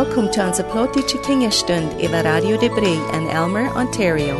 Welkom til onze plotische kingerstund over Radio de Brie in Elmer, Ontario.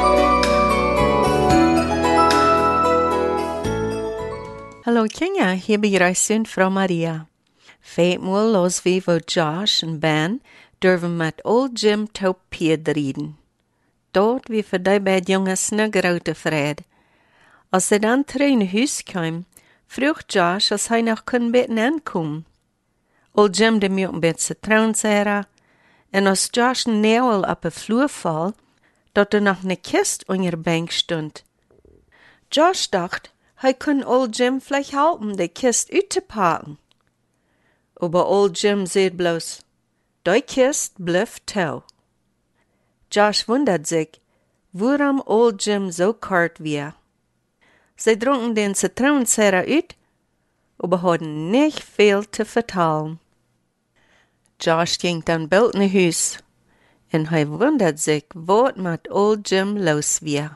Hallo kinger, hier begrüßen Frau Maria. Veelmaal los wie wo Josh en Ben durven met old Jim Taupied reden. Dort wie voor die beide jongens ne grote vrede. Als ze dan terug naar huis kwamen, vroeg Josh als hij nog kon beten aankomen. Old Jim de moet een beetje trouwensera, en als Josh neuwel op de vloer val, dat er nog een kist onder de bank stond. Josh dacht, hij kon old Jim vielleicht helpen, de kist uit te pakken. Aber old Jim zei bloos, die kist blijft touw. Josh wundert sich, waarom old Jim so kort wie. Sie dronken den Zitronensäure uit, aber hadden nicht viel zu vertellen. Josh ging dann bald nach Haus, und hij wundert sich, wat mit old Jim los wie.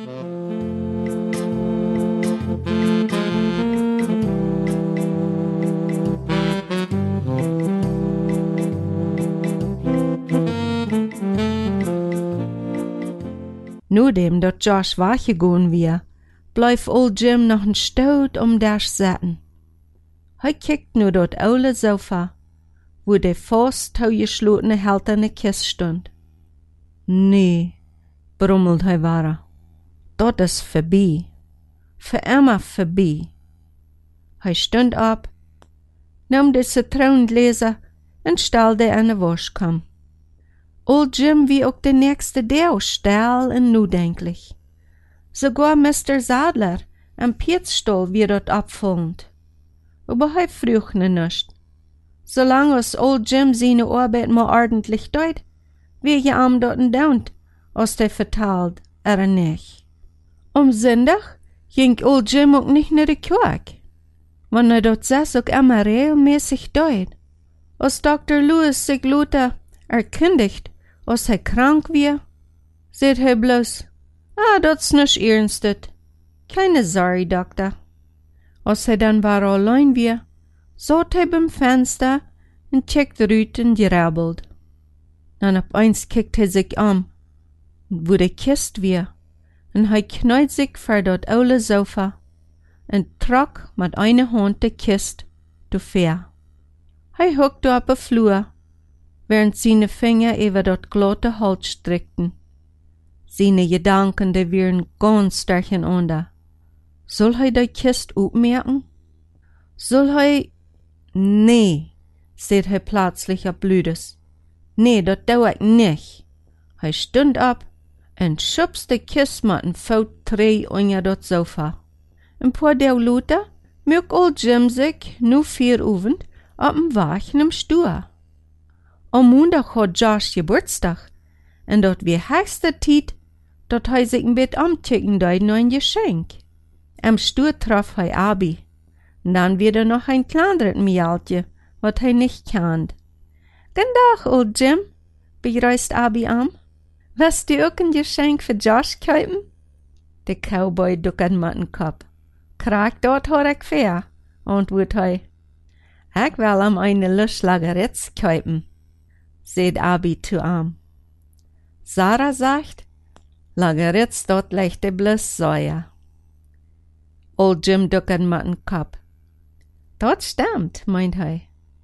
Nudem dat Josh weggegaan wie, bleef old Jim nog een stoot der zitten. Hij kijkt nu dat oude sofa, wo de vast toegeslotene helterne kist stond. Nee, brummelt hij ware, dat is voorbij, voor immer voorbij. Hij stond op, nam de citronengläser en stelde in de waschkam. Old Jim wie ook de nächste dag stil en nudenklich. Sogar Mr. Sadler en Pietstol wie dat opvond. Aber hij vroeg nicht. Solange als old Jim seine Arbeit mal ordentlich deut, wie je am dorten daunt, als der vertalt, nicht. Zondag ging old Jim ook nicht naar de kerk. Wanneer dat zes ook immer regelmäßig deut. Als Dr. Lewis sich Luther erkundigt, als hij krank wie, zegt hij bloos, dat's nisch ernstet. Keine Sorge, Doktor. Als hij dan war allein wie, zat hij beim Fenster en checkt eruit en gerabbeld. Dan opeens kijkt hij zich om, wo de kist wie, en hij knijt zich voor dat oude sofa en trok met eine hand de kist te ver. Hij hockte op de vloer, während seine Finger über dat glatte Holz strickten. Seine Gedanken, die wären ganz durcheinander. Soll hij die Kist aufmerken? Soll hij... Nee, sagt hij plötzlich ablüdes. Nee, dat doe ik nicht. Hij stund op en schubst de Kist met een fout tree onder dat sofa. Een paar dag later merkt old Jim zich, nu 4 Uhr, op een wagen stoel. Am Montag hat Josh Geburtstag, en dat wie höchste Tijd, dat hij zich een beetje omchecken deed naar een geschenk. Am Stuhl traf hij Abi, en dan wieder noch ein kleineret Mialtje, wat hij nicht kannt. Guten Tag, old Jim, begrüßt Abi am. Was du ook een geschenk für Josh kaufen? De Cowboy duckert met een kop. Kraak dat had ik fair, antwoordt hij. Ik wil am eine Luschlageritz kaufen, sagt Abi zu ihm. Sarah sagt, Lageritz dort leichte bloß Säuer. Old Jim duckert mit dem Kopf. Dat stimmt, meint hij.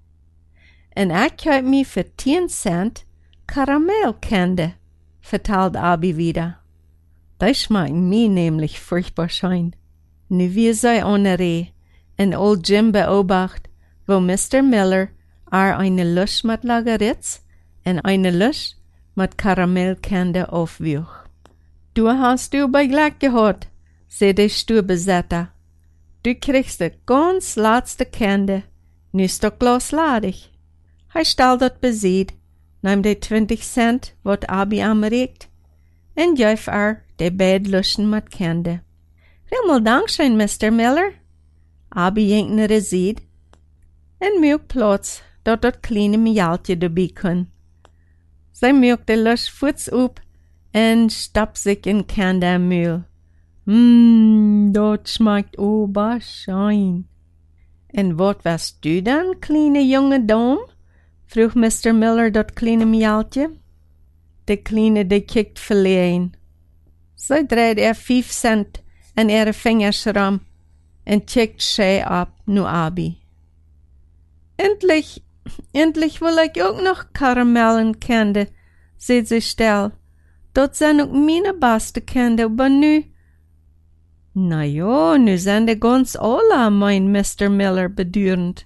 En ik kauft mir für 10 Cent Karamellkende, vertelt Abi wieder. Die schmecken mir nämlich furchtbar schein. Nu wir sei ohne Reh, en Old Jim beobacht, wo Mr. Miller eine Lusch mit Lageritz en eine Lusch mit Karamellkende aufwüch. Du hast du bei Glück gehabt, sagt der Stuhlbesetter. Du kriegst de ganz letzte Kende, nu ist doch bloß ladig. Hij stellt dat bezit, nimmt de 20 Cent, wat Abi aanreikt, en geeft de beide Luschen mit Kende. Vielmal Dankeschön, Mr. Miller. Abi jenkt naar de ziet, en merkt plots dat kleine Mialtje dabei kon. Zij merkt de Lusch voets op en stapt zich in Kende am Mühl. Dat schmeckt oberschein. En wat was du dann, kleine junge Dame? vroeg Mr. Miller dat kleine mjaaltje. De kleine die kikt verleen. Zo draait 5 cent en vingers ram en checkt schei ab nu Abi. Endlich wil ik ook nog karamellen kende, zei ze stil. Dat zijn ook mijn beste kende, maar nu... Na ja, nu zijn de ganz alle, mein Mr. Miller bedurend.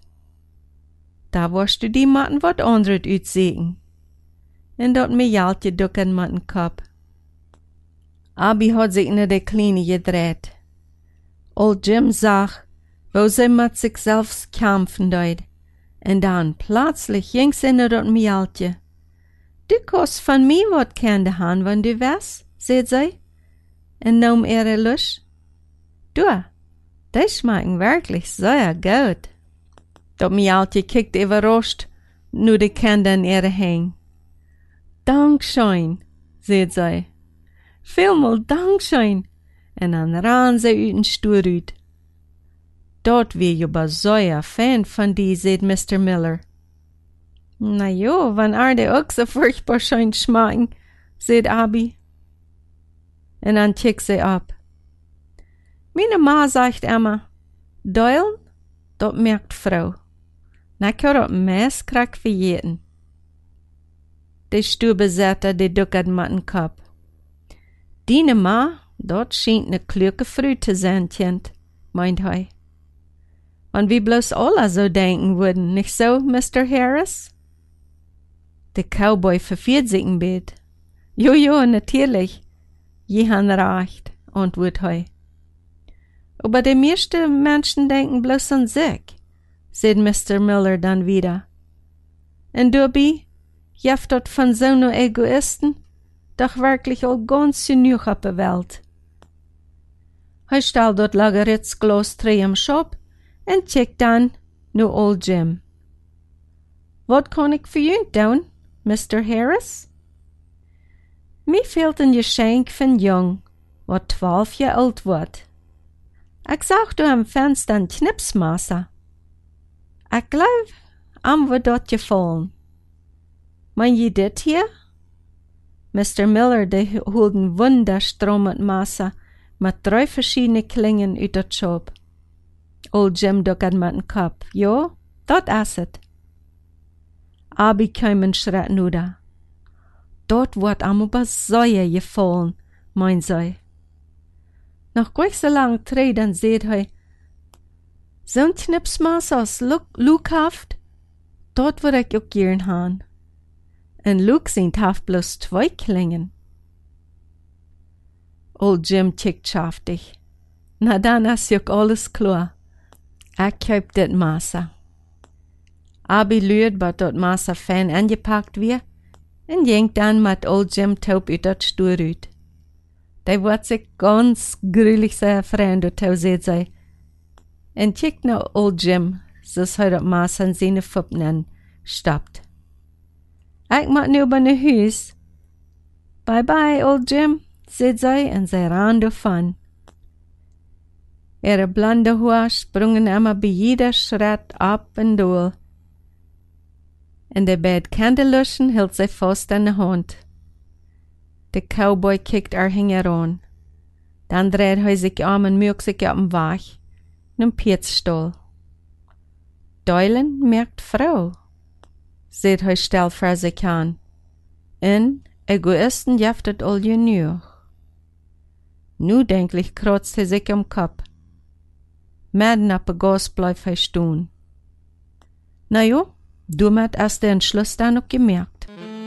Da warst du die matten wat anderes uitzien. En dat mjaaltje duk en matten kop. Abi had zich naar de kleine gedraaid. Old Jim zag, wo sie mit sich selbst kämpfen deed. En dan plötzlich ging sie naar dat mjaaltje. Du kost van mij wat kende han, wenn du was, zei sie. En nam lus. Du, die schmecken wirklich sehr gut. Dat mjaaltje kijkt überrascht, nu de kende in hang. Dankschein, zei sie. Vielmal dankschein. En dan ran ze uit een stoer uit. Dat wie je maar zo'n fan van die, zei Mr. Miller. Na jo, wann de ook zo furchtbaar schijn schmaken, zei Abi. En dan kijkt ze op. Meine ma zegt immer, Deulen, dat merkt vrouw. Na ik had dat mes krak vergeten. De stuurbezetter, die dukkert met een kop. Diene ma, dat schijnt ne kluke vrouw te zijn, kind, meint hij. Want wie bloß alle so denken würden, nicht so, Mr. Harris? Der Cowboy verfiert sich ein Bett. Jo, natürlich. Je han recht, antwortet hij. Aber die meisten Menschen denken bloß an sich, sagt Mr. Miller dann wieder. Und dabei, jeft dat von so no Egoisten, doch wirklich all ganz genug auf der Welt. Hij stellt dat Lageretsglas terug am Shop en checkt dan nu Old Jim. Wat kan ik voor u doen, Mr. Harris? Mij fehlt een geschenk van jong, wat 12 jaar oud wordt. Ik zag door am Fenster een knipsmesser. Ik geloof, am wordt dat gevallen. Mein je dit hier? Mr. Miller, die holt een wunderstromend Messer met 3 verschiedene klingen uit dat shop. Old Jim duckert met een kop. Jo, dat is het. Abi kwam een schritt nuder. Dat wordt am übersäuer gefallen, meint zij. Nog gleich so lang tree, dan seht hij, zo'n knipsmaas als Luke haft, dat wil ik ook gern han. En Luke sind haft bloß 2 klingen. Old Jim kijkt schaftig. Na dan is ook alles klar. Ik koop dit Messer. Abi luurt wat dat Messer fein angepakt weer en jenkt dan met Old Jim taub uit dat stoer uit. Die wordt zich ganz gruwelig zijn vriend door touw, zegt zij. En kijkt naar Old Jim, zoals hij dat Messer in zijn voeten stapt. Ik moet nu bij naar huis. Bye bye, Old Jim, zegt zij en zij ran davon. Ihre blonde Haare sprongen immer bei jeder Schritt ab und durch. In der Bettkante hielt sie fast an der Hand. Der Cowboy kijkt haar heran. Dann dreht hij sich und mögt sich auf den Weg, in Piezstall. Deulen merkt Frau, sagt hij still vor sich an. En Egoisten jeftet all genug. Nu denklich kratzt hij sich am Kopf. Midden op de gas blijft hij staan. Na ja, damit ist der Entschluss dann auch gemerkt.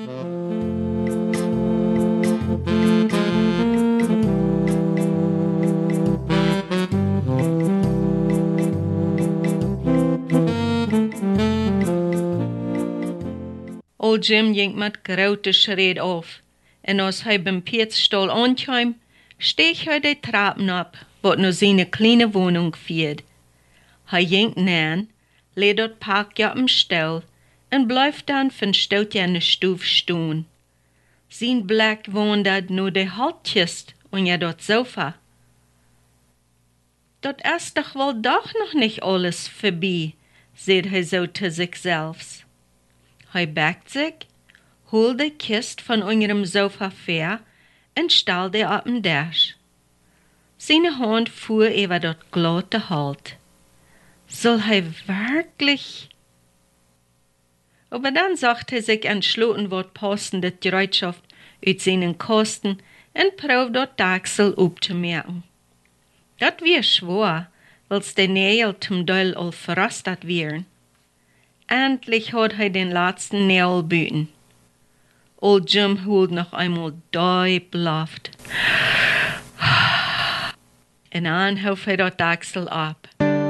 Old Jim ging mit grote Schritt auf, en als hij beim Piezstall ankwam, steeg hij de trappen ab, wat naar seine kleine Wohnung führt. Hij ging nähen, lädt dat Pakje op dem Stuhl en blijft dan van stoutje aan de stoef staan. Zijn blik wandert naar de Haltkist onder dat Sofa. Dat is doch wohl doch noch nicht alles vorbei, sagt hij so zu sich selbst. Hij bekt zich, holt de kist van unserem Sofa ver en stal die op een Dash. Seine Hand fuhr über dort glatte Halt. Soll hij wirklich? Aber dann sagt hij sich entschlossen wat passende Gereitschaft uit seinen Kosten en proeft dort Dachsel opzumerken. Dat weer schwer, weil's de Nägel zum Teil al verrostet wären. Endlich hat hij den letzten Nägel büten. Old Jim holt noch einmal diep Luft. En dan houdt hij dat Dachsel ab.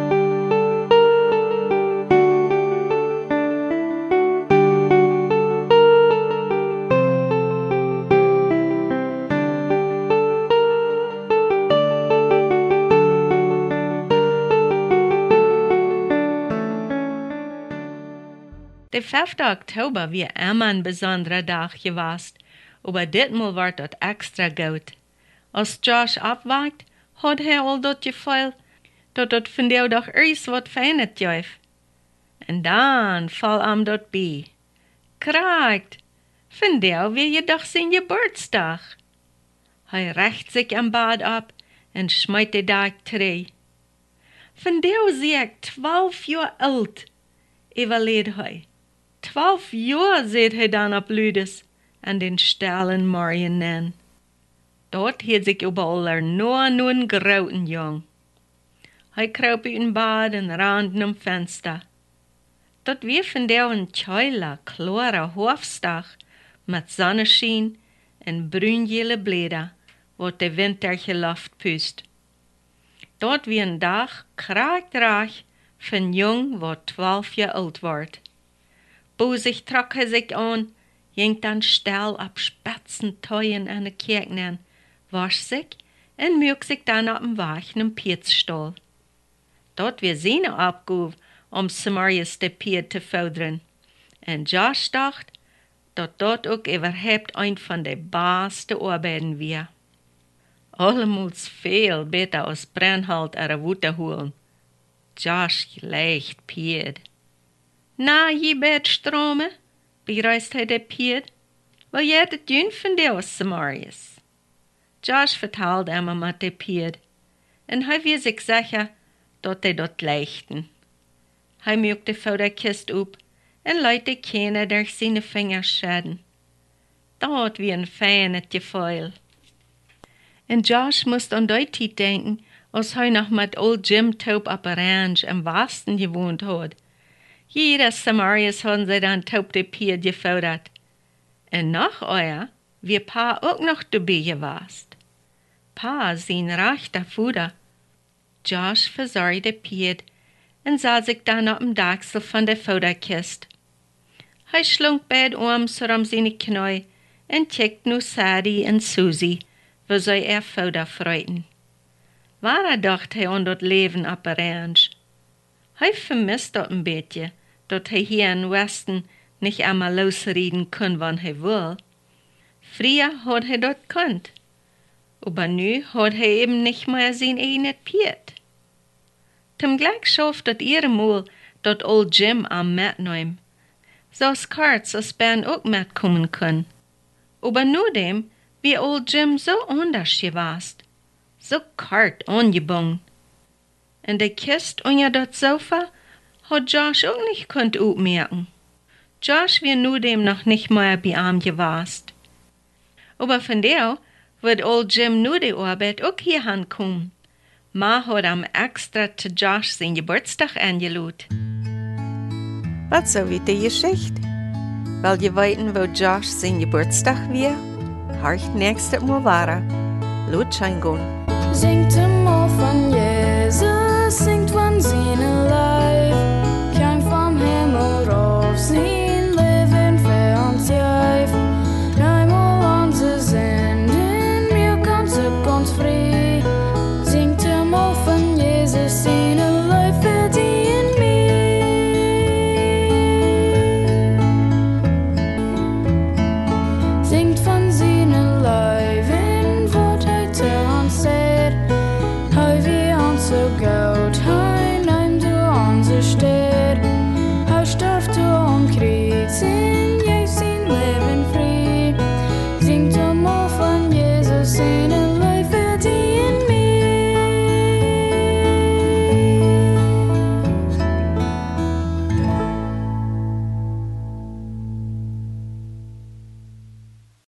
De 5. Oktober wie immer ein besonderer Tag gewesen, aber ditmal war dat extra gut. Als Josh abwacht, hat al dat Gefühl, dat von dir doch erst wat Feines jäuf. En dan fall am dat bij. Kraakt, von dir will je doch sein Geburtstag. Hij recht sich am Bad ab en schmeit de Dag terug. Von dir zie ik 12 jaar alt, überleed hij. 12 jaar zit hij dan op Lüdes en den Stellen Marien nen. Dort hielt sich überall nur ein grauten Jung. Hij kroop uit een bad en rand am Fenster. Dort wie von der ein keuler, klarer Hofstag mit Sonnenschein en brüngele Blätter, wat de winterliche Luft pust. Dort wie ein Dach kraakdraag von Jung, wat 12 jaar alt wordt. Bozig trok hij zich aan, ging dan stel op spetsen Teuen aan de kerk nen, wasch zich en muik zich dan op een wagen een pietsstol. Dort weer zijn opgave om Samarius de piet te vorderen. En Josh dacht dat ook überhaupt een van de beste arbeiden weer. Allemuls veel beter als Brennhold er Wutte holen. Josh leicht piet. Na, je bed strome, bereist hij de piet. Wil je het doen van de Samarius? Josh vertelde hem met de piet, en hij wist zich zeker dat hij dat leichten. Hij muikte voor de kist op en liet de kinderen door zijn vingers schudden. Dat wie een fijne gevoel. En Josh moest aan die tijd denken, als hij nog met old Jim Taub op een ranch im Westen gewohnt had. Jeder Samarius hadden ze dan Taub de piet gefordert. En nog euer, wie Pa ook nog dabei geweest. Pa zijn rechter Vater. Josh verzorgde de piet en zat zich dan op een daksel van de Vaterkist. Hij slunk beide arms om zijn knie en kijkt nu Sadie en Susie, waar zij Vater freuten. Waar dacht hij aan dat leven op een ranch? Hij vermist dat een beetje, dat hij hier in Westen niet einmal losreden kon, wanneer hij wil. Früher had hij dat kunt. Aber nu had hij eben nicht mehr zijn eigen piet. Zum Glück schafft dat ihremaal dat old Jim am metneem, zoals Kurtz als Ben ook metkommen kon. Aber nu dem, wie old Jim so anders gewast, so kort ongebungen. En de kist onder dat sofa had Josh ook nicht kunt opmerken. Josh wie nu dem noch nicht mehr bei ihm gewast. Aber von der wird old Jim nu de Arbeit auch hier ankommen. Ma hat am extra zu Josh sein Geburtstag angelud. Was so wie die Geschichte? Weil je weten, wo Josh sein Geburtstag wir? Horcht nächstes Mal weiter. Lot schein gun. Singt mal von Jesus, singt von seinem Leib. Kein vom Himmel rauf, sein Leben für uns jäuf. Einmal unsere Sünden, mir kannst du ganz frei. Singt mal von Jesus, seinem Leib für die und mich. Singt von seinem Leib, in Wort heute uns seht. Hei wie uns so gut, hei nehm du unsere Stadt. Hei starf du am Krieg, live